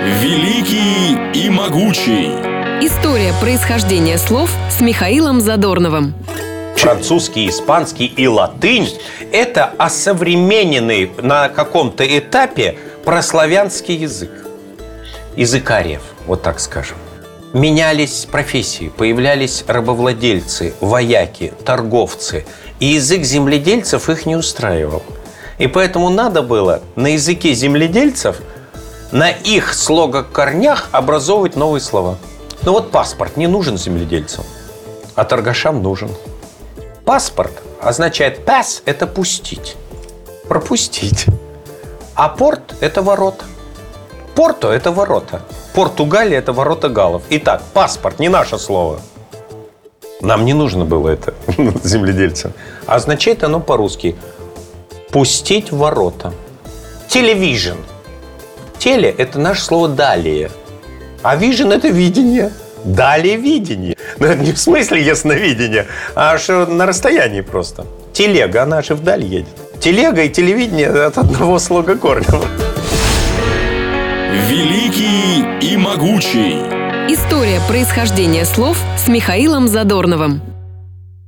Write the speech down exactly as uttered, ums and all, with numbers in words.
Великий и могучий. История происхождения слов с Михаилом Задорновым. Французский, испанский и латынь – это осовремененный на каком-то этапе прославянский язык. Язык ариев, вот так скажем. Менялись профессии, появлялись рабовладельцы, вояки, торговцы. И язык земледельцев их не устраивал. И поэтому надо было на языке земледельцев, на их слогокорнях образовывать новые слова. Ну вот паспорт не нужен земледельцам, а торгашам нужен. Паспорт означает pass – это пустить, пропустить. А порт – это ворота. Порто – это ворота. Португалия – это ворота галлов. Итак, паспорт – не наше слово. Нам не нужно было это, земледельцам. А означает оно по-русски пустить в ворота. Телевижн. Теле – это наше слово «далее». А вижен – это видение. Далее видение. Но это не в смысле ясновидения, а аж на расстоянии просто. Телега, она же вдаль едет. Телега и телевидение от одного слога корня. Великий и могучий. История происхождения слов с Михаилом Задорновым.